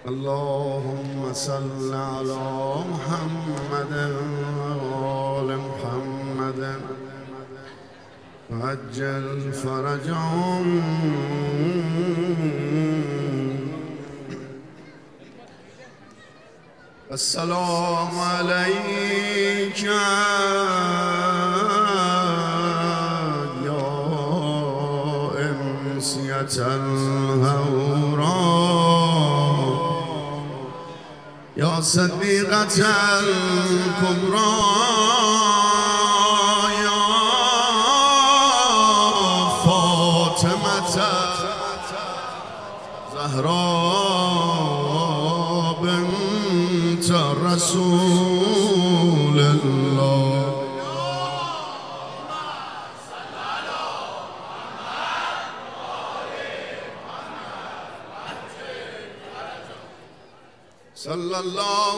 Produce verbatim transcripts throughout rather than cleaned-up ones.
اللهم صل على محمد وآل محمد وعجل فرجهم. السلام عليك يا أمسية الهوراء يا صديقة الكبرى يا فاطمة زهراء بنت رسول الله. صلى الله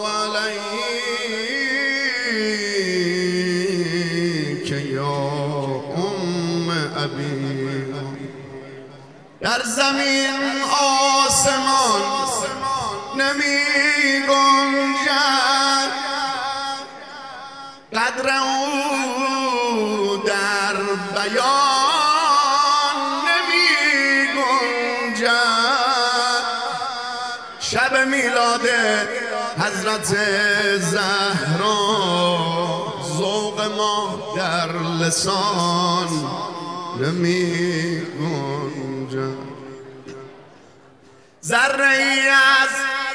عليك يا ام ابی. در زمین آسمان نمی گنجد قدر او در بیان نمی گنجد. شب میلاد حضرت زهرا ذوق ما در لسان نمی گنجد. ذره ای از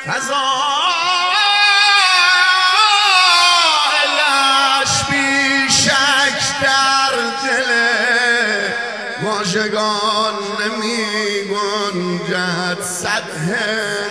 فضائلش بی شک در دل واژگان نمی گنجد. سطح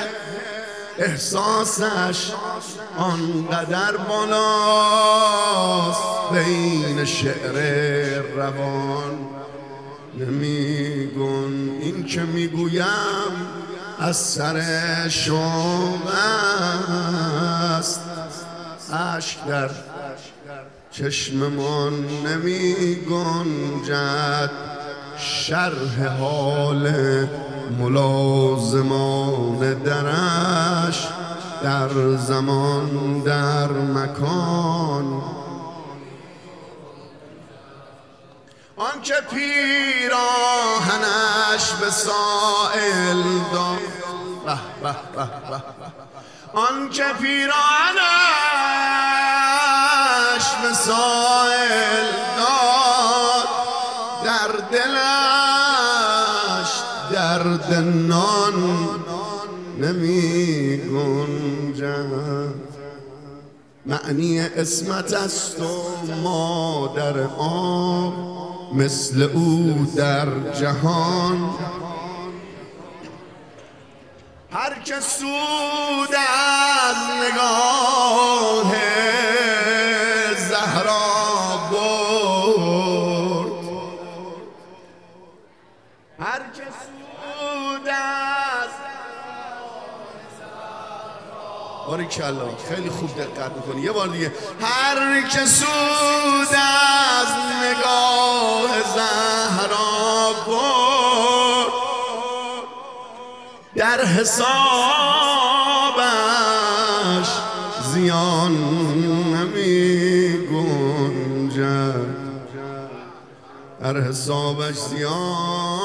احساسش آنقدر بالاست بین شعر روان نمی گن. این که میگویم از سر شوق است اشک در چشممان نمی گنجد. شرح حال ملازمان درش در زمان در مکان. آن که پیراهنش به سائل داد به به به به آن که پیراهنش به سائل داد در دلش درد نان نمی گنجد. معنی اسمت است و مادر آب مثل او در جهان. هر که سود از نگاه زهرا برد هر که سود از باریکالله خیلی خوب دقت میکنی. یه بار دیگه. هر که سود از نگاه زهرا برد در حسابش زیان نمی گنجد. در حسابش زیان